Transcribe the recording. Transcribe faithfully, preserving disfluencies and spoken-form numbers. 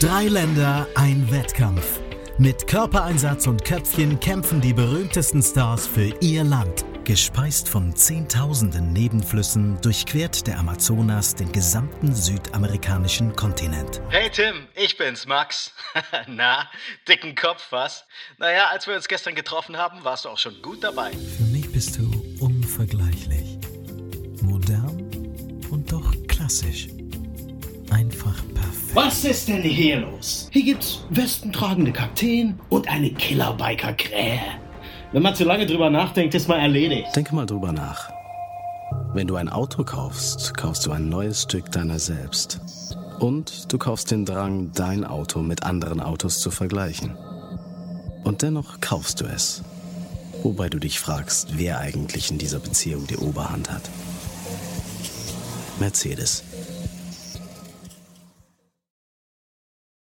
Drei Länder, ein Wettkampf. Mit Körpereinsatz und Köpfchen kämpfen die berühmtesten Stars für ihr Land. Gespeist von Zehntausenden Nebenflüssen durchquert der Amazonas den gesamten südamerikanischen Kontinent. Hey Tim, ich bin's, Max. Na, dicken Kopf, was? Naja, als wir uns gestern getroffen haben, warst du auch schon gut dabei. Für mich bist du unvergleichlich. Modern und doch klassisch. Einfach perfekt. Was ist denn hier los? Hier gibt's westentragende Kakteen und eine Killerbiker-Krähe. Wenn man zu lange drüber nachdenkt, ist man erledigt. Denke mal drüber nach. Wenn du ein Auto kaufst, kaufst du ein neues Stück deiner selbst. Und du kaufst den Drang, dein Auto mit anderen Autos zu vergleichen. Und dennoch kaufst du es. Wobei du dich fragst, wer eigentlich in dieser Beziehung die Oberhand hat. Mercedes.